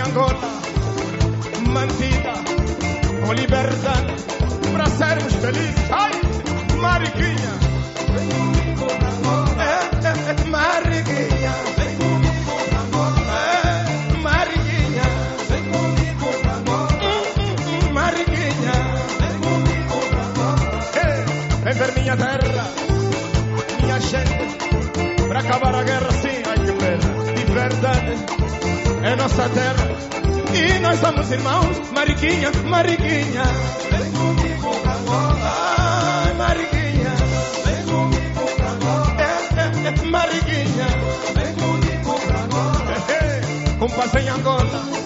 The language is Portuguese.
Angola, mantida com liberdade para sermos felizes. Ai, Mariquinha, vem comigo na moda. Mariquinha, vem comigo na moda. Mariquinha, vem comigo na moda. Mariquinha, vem comigo na moda. Vem ver minha terra, minha gente, para acabar a guerra sim. Ai que pena, de verdade. É nossa terra e nós somos irmãos. Mariquinha, Mariquinha, vem comigo pra moda. Ai, Mariquinha, vem comigo pra moda. Mariquinha, vem comigo pra moda. Com paz em Angola,